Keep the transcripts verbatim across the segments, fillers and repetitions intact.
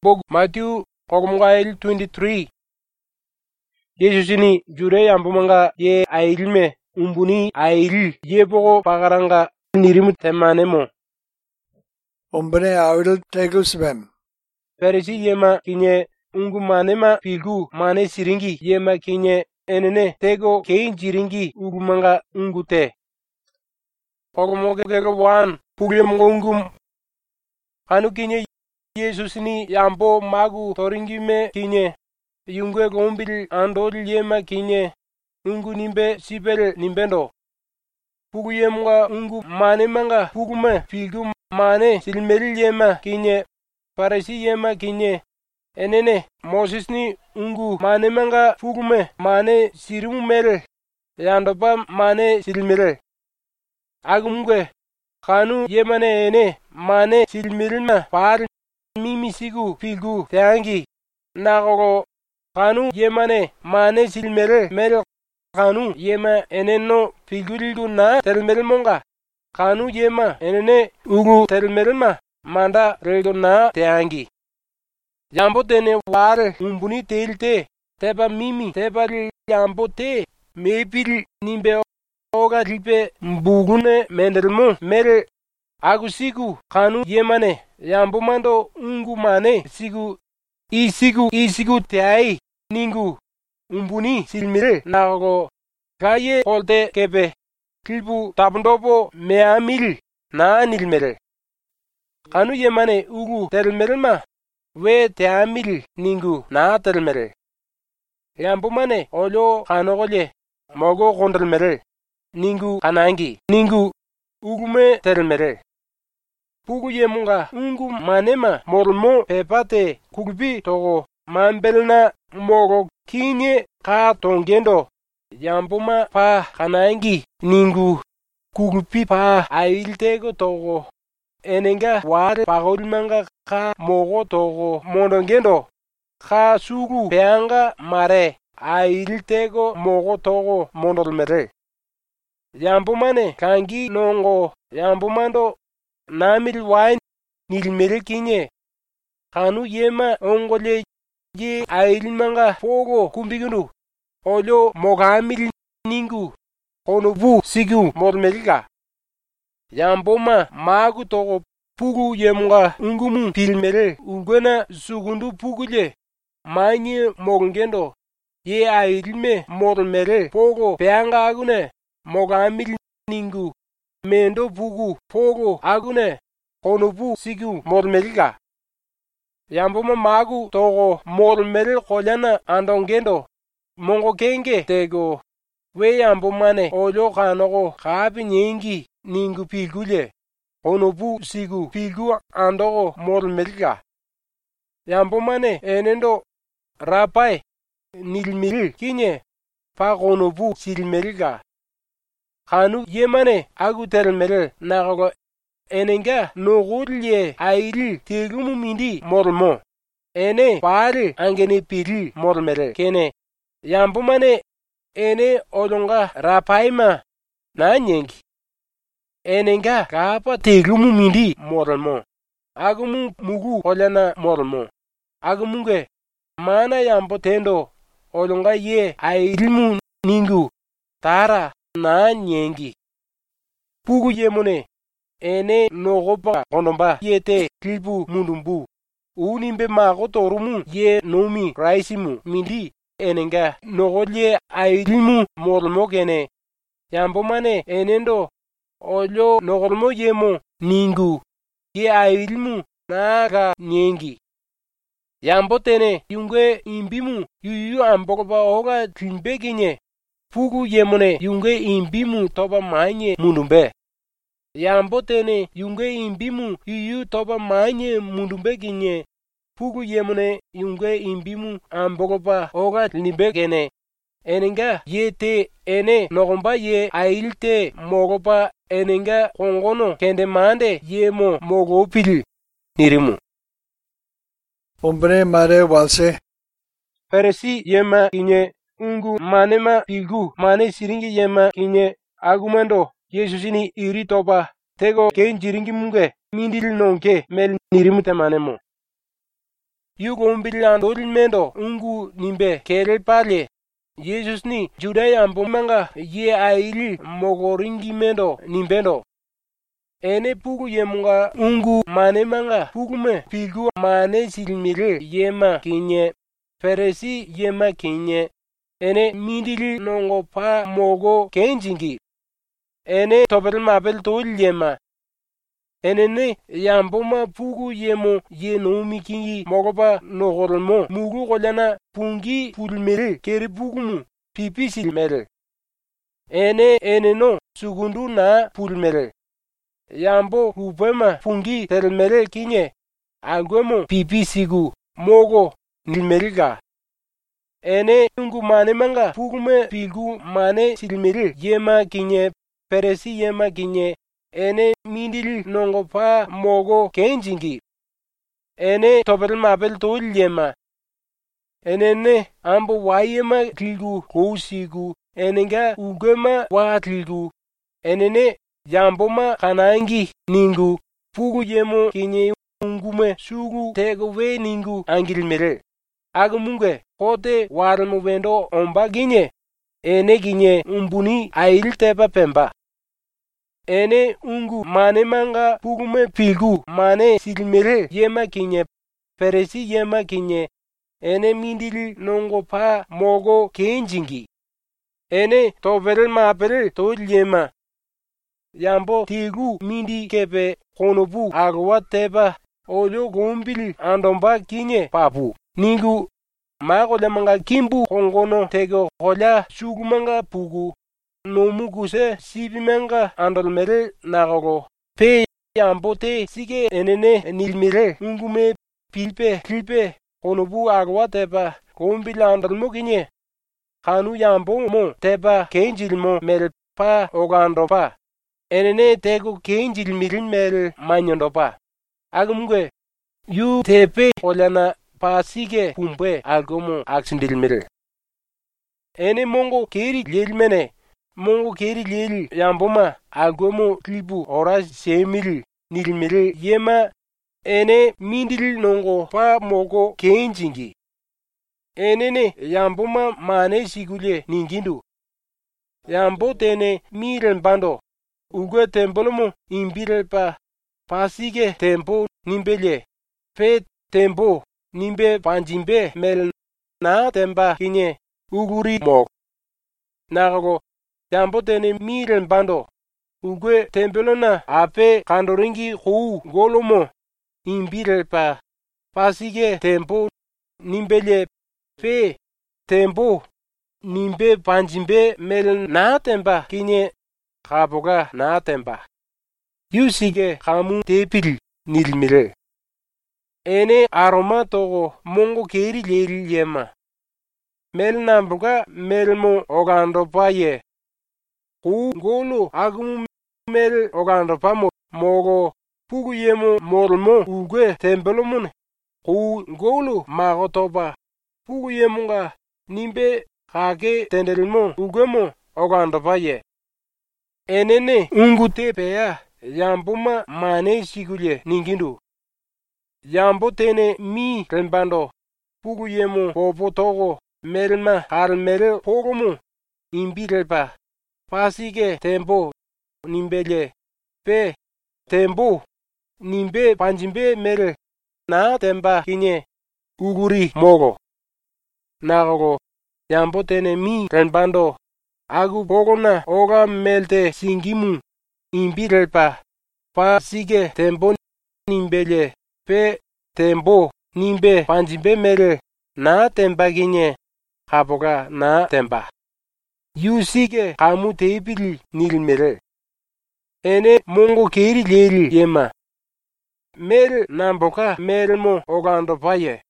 Bog Matthew Kogumgail twenty-three. Yesusini jure yambumanga ye ailme umbuni ail ye bogo pagaranga nirimu temanemo. Umbune awil tegusbem. Perisi yema kinye ungu manema pilgu mane siringi yema kinye enene tego kein jiringi ugumanga ungute. Kogumogego wan puglem ungum anu kinye Yesusini yambo magu toringime kinye yungwe gombil andol yema kinye ungu nimbe sibel nimbendo pugu yemga ungu mane manga pugume pilgu mane silmel yema kinye parasi yema kinye enene Mosesni ungu mane manga pugume mane sirumel yandoba mane silmel agumge kanu yemane ene mane silmelma par mimi sigu pilgu teangi nagogo kanu yemane mane silmel mel kanu yema eneno pilgulilgu na telmel monga kanu yema enene ugu telmelma manda redo na teangi yambo tene war umbuni telte teba mimi teba yambo te mepil nimbe oga lipe mbugune mendelmo mere agusigu kanu yemane yambo mando ungu mane sigu isigu isigu teai ningu umbuni silmire nago gaye kolte kepe kilbu tabndopo meamil na nilmere kanu yemane ugu telmerma we teamil ningu na telmere yambo mane olo kanogole mogo kondelmere ningu kanangi ningu ugume telmere pugu yemunga ungu manema mormo pepate kugbi togo mambelna mogo kinye ka tongendo yambuma pa kanangi ningu kugbi pa ailtego togo enenga ware pagolmanga ka mogo togo mondongendo ka sugu peanga mare ailtego mogo togo mondolmere yambumane kangi nongo yambumando namil wain nilmere kinye kanu yema ongole ye ailmanga fogo kumbigunu olo mogamil ningu onobu sigu mormelga yamboma magu togo pugu yemunga ungumu pilmere ungwena sugundu pugule manye mogengendo ye ailme mormere fogo peanga agune mogamil ningu mendo pugu fogo agune onobu sigu mormelga yamboma magu togo mormel kolyana andongendo mongo kenge tego we yambomane olo kanogo kapi nyengi ningu pilgule onobu sigu pilgu andogo mormelga yambomane enendo rapai nilmil kinye pa onobu silmelga kanu yemane agu telmel nagogo enenga nogulye aili tegumu mindi mormo ene pare angene piri mormere kene yambumane ene olonga rapaima na nyengi enenga kapa tegumu mindi mormo agumu mugu olana mormo agumunge mana yambo tendo olonga ye ailimu ningu tara na nyengi pugu yemune ene nogoba onomba yete klibu mundumbu unimbe mago torumu ye nomi raisimu mindi enenga nogolye ailimu mormo kene yambomane enendo olo nogolmo yemo ningu ye ailimu naga nyengi yambo tene yungwe imbimu yuyu ambogoba oga tlimbeginye pugu yemune yungwe imbimu toba manye mundumbe yambo tene yungwe imbimu yuyu toba manye mundumbe ginye pugu yemune yungwe imbimu ambogoba oga limbe gene enenga yete ene nogomba ye ailte mogoba enenga kongono kende mande yemo mogo pil nirimu Umbune mare walse peresi yema kinye ungu manema pilgu mane siringi yema kinye agumendo Yesusini iri toba tego kein jiringi munge mindil nonke mel nirimu temanemo 유곰빌란 돌면도 응구 님베 개를 빨리 예수스니 주다 양보만가 예 아이를 먹어링기면도 님베도 에네 pugu yemunga ungu mane manga pugume pilgu mane silmiri yema kinye feresi yema kinye ene mindili nongo pa mogo kenjingi ene tobel mabel tol yema ene ne yamboma pugu yemo ye nomi kingi mogoba nogormo mugu golana pungi pulmeri keri pugumu pipi silmeri ene ene no sugundu na pulmeri Yambo hupema fungi termere kinye agwemo pipi sigu mogo nilmeriga ene ungu mane manga pugume pigu mane silmeri yema kinye peresi yema kinye ene mindili nongo pa mogo kenjingi ene tobel mabel tol yema ene ne ambo wayema tilgu kousigu enenga ugema wa tilgu ene ne Yamboma kanangi ningu pugu yemo kinye ungume sugu tegowe ningu angilmere agamunge kote warmu vendo omba ginye ene ginye umbuni ail tepa pemba ene ungu mane manga pugume pilgu mane silmere yema kinye peresi yema kinye ene mindili nongo pa mogo kenjingi ene tobel mapere tol yema Yambo tigu mindi kepe konobu agwa teba ojo gombili andomba kinye papu ningu mago lemanga kimbu kongono tego hola sugumanga pugu nomu guse sibimanga andolmere nagogo pe yambo te sige enene nilmire ungume pilpe pilpe konobu agwa teba gombili andolmo kinye kanu yambo mo teba kenjilmo mere pa ogandopa enene tego kenjil mirin mel manyodopa agumge yu tepe olana pasige kumpe algomo aksindil mir ene mongo keri lelmene mongo keri lel yamboma algomo klibu ora semil nilmire yema ene mindil nongo pa mogo kenjingi enene yamboma mane sigule ningindu yambo tene miren bando Ugue tempolomo imbire pa pasige tempo nimbele pe tempo nimbe panjimbe mel na temba kinye uguri mo nago jambo tene miren bando ugue tempelona ape kandoringi hu golomo imbire pa pasige tempo nimbele pe tempo nimbe panjimbe mel na temba kinye Kaboga na temba. Yusige kamu tepil nilmire. Ene aroma togo mongo keri leri yema. Mel nambuga melmo ogando paye. Ku golo agum mel ogando pamo mogo pugu yemo mormo ugue tempelomun. Ku golo magotoba pugu yemunga nimbe kage tendelmo ugemo ogando paye. Enene ungu tepea yambuma mane sigule ningindu. Yambo tene mi rembando pugu yemo popo togo melma harmere pogomu imbirelpa pasige tempo nimbele pe tempo nimbe panjimbe mere na temba kinye uguri mogo nago yambo tene mi rembando Agu bogona oga melte singimu imbirelpa pa sige tembo nimbele pe tembo nimbe panjimbe mere na temba ginye kaboga na temba yu sige kamu teipili nilmere ene mongo keri leri yema mere namboka meremo ogando paye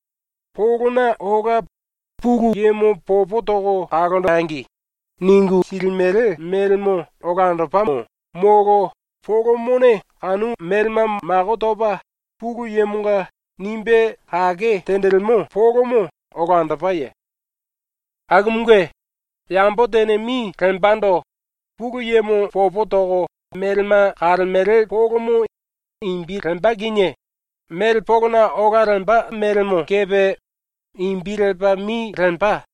pogona oga pugu yemo popo togo kagondo angi Ningu silmere melmo ogando pamo mogo fogo mone anu melma magotoba pugu yemunga nimbe hage tendelmo fogo mo ogando paye agumge yambo tene mi kembando pugu yemo popo togo melma harmere fogo mo imbi kembaginye mel pogona ogaranba melmo kebe imbirelba mi renba.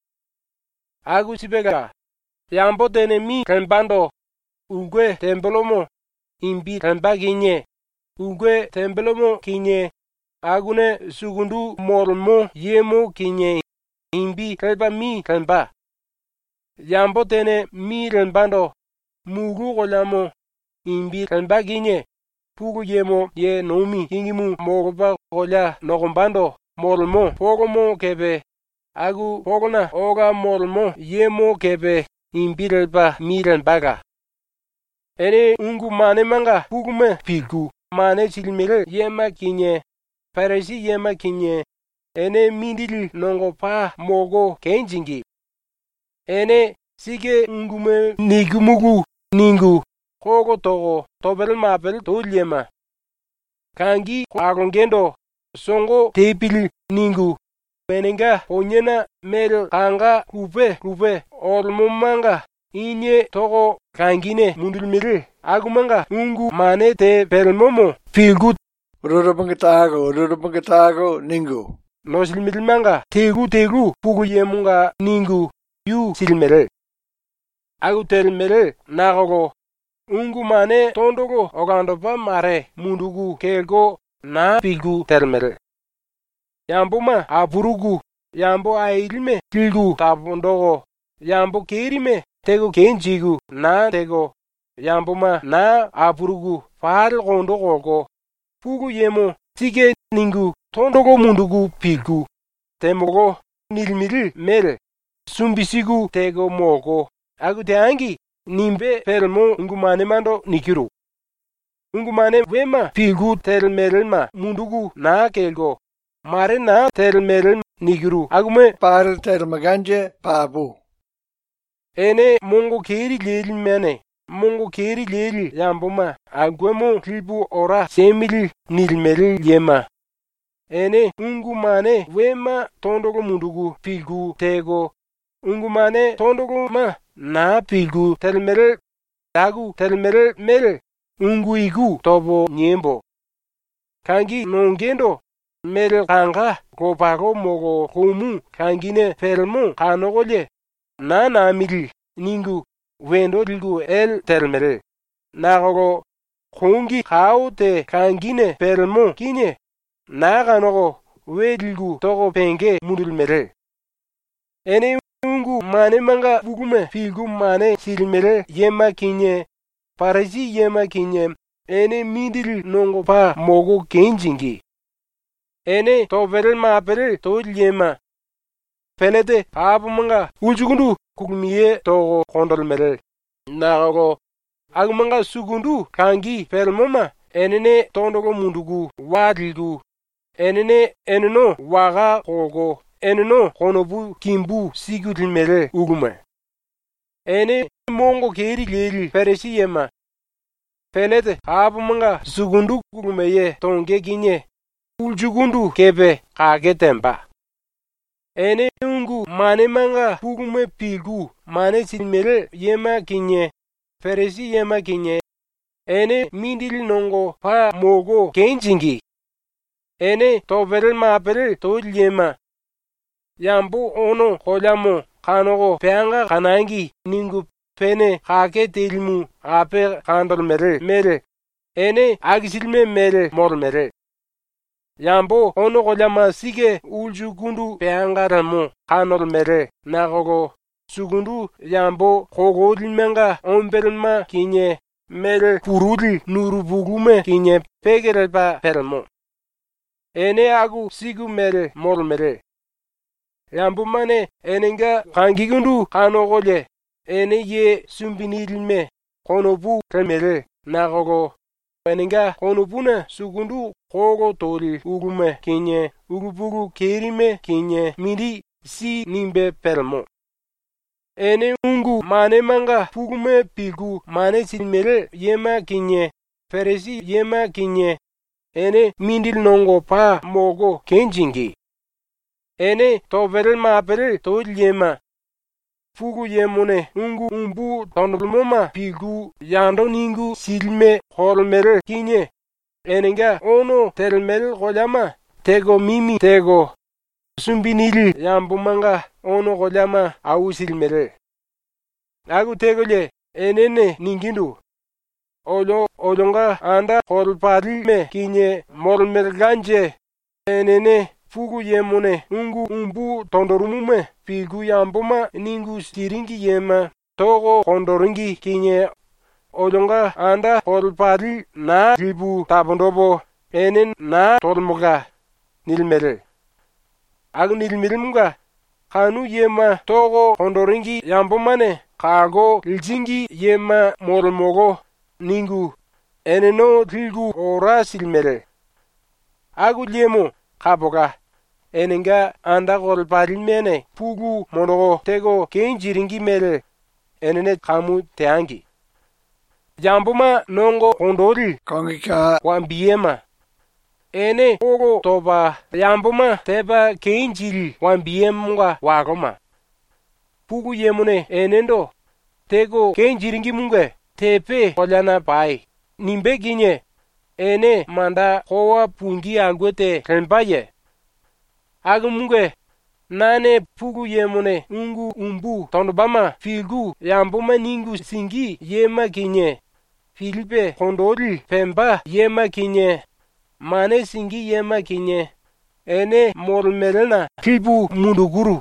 Agu sibega yambo tene mi renbando ugwe tembelomo imbi renba kinye ugwe tembelomo kinye agune sugundu mormo yemo kinye imbi renba mi renba. Yambo tene mi renbando mugu golamo imbi renba kinye pugu yemo ye nomi kingimu mogoba gola nogombando mormo pogomo kebe agu pogona oga mormo yemo kebe imbirelba miren baga. Ene ungu mane manga pugume pigu mane silmire yema kinye paresi yema kinye ene mindili nongo pa mogo kenjingi. Ene sige ungume nigumugu ningu kogo togo tobel mapel tolyema kangi agongendo songo tepili ningu menenga onyena mel kanga kupe kupe olmumanga inye togo kangine mundulmire agumanga ungu mane te pelmomo pilgut Rurupangitago, rurupangitago, ningu. no silmilmanga tegu tegu pugu yemunga ningu yu silmere agu telmere nagogo ungu mane tondogo ogandopa mare mundugu kelgo na pigu telmere. Yambuma apurugu yambo ailme tilgu tabundogo yambo kerime tego kenjigu na tego yambuma na apurugu fal gondogo pugu yemo tige ningu tondogo mundugu pigu temogo nilmiri mere sumbisigu tego mogo agu teangi nimbe pelmo ungumane mando nikiru ungumane wema pigu telmerelma mundugu na kelgo mare na telmerel nikiru agume Par termaganje pabu. ene mongo keri leli mene mongo keri leli yambuma agwemo klibu ora semili nilmeri yema ene ungumane wema tondogo mundugu pigu tego ungumane tondogo ma na pigu telmere dagu telmere mere unguigu tobo nyembo kangi nongendo mere kanga kopago mogo komu kangine pelmo kanogole na na mili ningu wendo ligu el telmere nagogo kongi kaote kangine pelmo kinye na kanogo wedligu togo penge mudulmere ene ungu mane manga bugume figu mane silmere yema kinye parasi yema kinye ene midil nongo pa mogo kenjingi ene tobel mapere to yema penete abu manga uljugundu kugmiye togo kondolmere nago agmanga sugundu kangi pelmoma enene tondogo mundugu wadligu enene eneno waga kogo eneno konobu kimbu sigudilmere ugume ene mongo keri leli peresi yema penete abu manga sugundu kugumeye tonge ginye uljugundu kebe kagetemba ene ungu mane manga pugume pigu mane silmere yema kinye peresi yema kinye ene mindil nongo pa mogo kenjingi ene tobel mapere to yema yambo ono kolamo kanogo peanga kanangi ningu pene kake telmu ape kandol mere mere ene agisilme mere mor mere yambo ono kolama sige uljugundu peanga ramo kanol mere nagogo sugundu yambo kogo limenga ombelma kinye mere kurudi nurubugume kinye pegerelba pelmo ene agu sigu mere mor mere yambo mane enenga kangigundu kanogole ene ye sumbinilme konobu remere nagogo enenga konobuna sugundu kogo tori ugume kinye ugubugu kerime kinye midi si nimbe pelmo ene ungu mane manga pugume pigu mane silmere yema kinye peresi yema kinye ene mindil nongo pa mogo kenjingi ene tobel mapere to yema fugu yemune ungu umbu tonulmoma pigu yando ningu silme holmere kinye eninga ono telmel golyama tego mimi tego sumbinili yambumanga ono golyama ausilmel. Agu tegole enene ningindu olo olonga anda kolpari me kinye molmelganje enene fugu yemune ungu umbu tondorumume figu yambuma ningu stiringi yema togo kondoringi kinye olonga anda kolpari na ribu tabondobo enen na tolmoga nilmere. Agu nilmirimunga kanu yema togo kondoringi yambumane kago ljingi yema molmogo ningu eneno tilgu ora silmere. Agu yemo kaboga enenga anda kolpari mene pugu monogo tego kenjiringi mere enene kamu teangi. Jambuma nongo kondori Kongika wambiema ene ogo toba yambuma teba kenjiri wambiemwa wagoma. Pugu yemune enendo tego kenjiringi munge tepe kolyana pai nimbe ginye ene manda kowa pungi angwete rembaye. Agu munge nane pugu yemune ungu umbu tondobama figu yambuma ningu singi yema ginye Filipe kondori pemba yema kinye mane singi yema kinye ene molmelena kibu munduguru.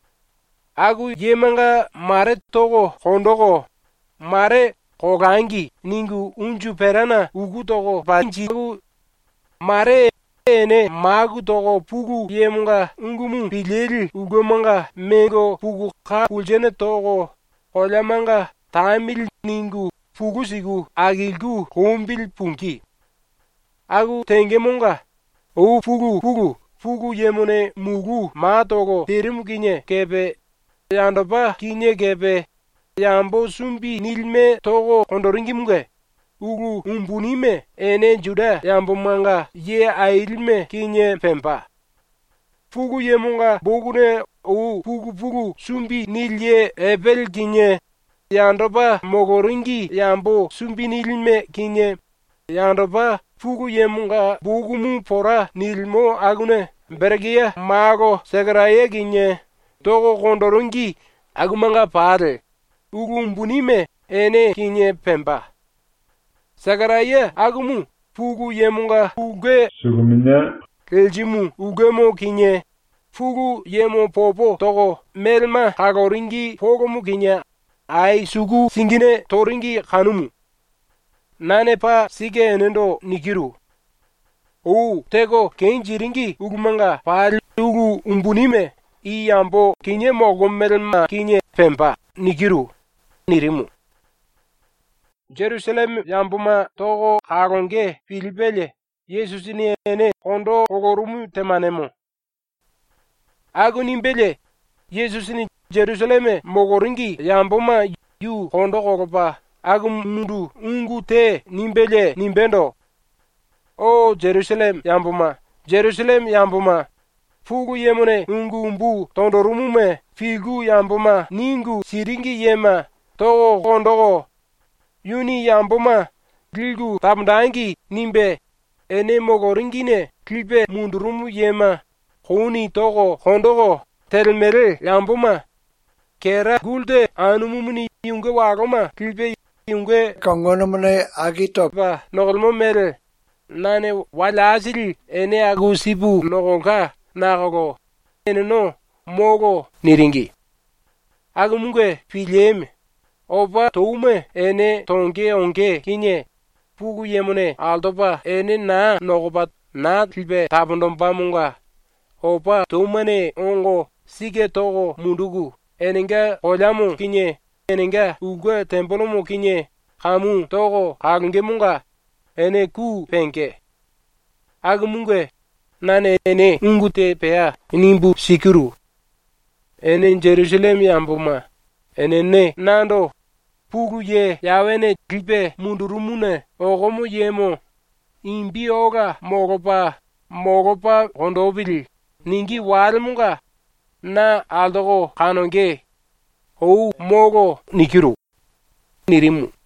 Agu yemanga mare togo kondogo mare kogangi ningu unju perana ugu togo banji agu mare ene magu togo pugu yemunga ungumu bileri ugomanga mengo pugu ka uljene togo kolyamanga tamil ningu pugu sigu agilgu kumbil punki. Agu tengemunga u pugu pugu pugu yemune mugu ma togo terimu kinye kebe yandoba kinye kebe yambo sumbi nilme togo kondoringi munge ugu umbunime ene juda yambo manga ye ailme kinye pempa. Pugu yemunga bogune u pugu pugu sumbi nilye ebel kinye yandoba mogoringi yambo sumbi nilme kinye yandoba pugu yemunga bogumu pora nilmo agune bergia mago segaraye kinye togo kondoringi agumanga pare ugu mbunime ene kinye pemba. Segaraye agumu pugu yemunga uge Sugumine keljimu ugemo kinye fugu yemo popo togo melma kagoringi pogomu kinye ai sugu singine toringi kanumu. Nane pa sige enendo nikiru. U tego kenjiringi ugumanga pari ugu umbunime i yambo kinye mogomelma kinye pemba nikiru nirimu. Jerusalem yambuma togo kagonge Filipele Yesusini ene kondo kogorumu temanemo. Agu nimbele Yesusini Jerusaleme mogoringi yambuma yu kondo kogopa agu mundu ungu te nimbele nimbendo. O Jerusalem yambuma Jerusalem yambuma fugu yemune ungu umbu tondorumume figu yambuma ningu siringi yema togo kondogo yuni yambuma gilgu tamdangi nimbe ene mogoringine klipe mundurumu yema kuni togo kondogo telmere yambuma kera gulde anumumuni yunge wagoma klipe yunge kongonomune agitop ba nogolmo mere nane walazili ene agusibu nogonka nagogo ene no mogo niringi agumunge fileme oba toume ene tonge onge kinye pugu yemune aldoba ene na nogoba na klipe tabondomba munga oba toumane ongo sige togo mundugu enenga olamu kinye enenga uge tembolomu kinye kamu togo agunge munga ene ku penke agumunge nane ene ungute pea nimbu sikiru ene Jerusalem yambuma ene ne nando pugu ye yawene klipe mundurumune ogomu yemo imbi oga mogopa mogopa kondobili ningi walmunga na aldogo kanonge ou mogo nikiru nirimu.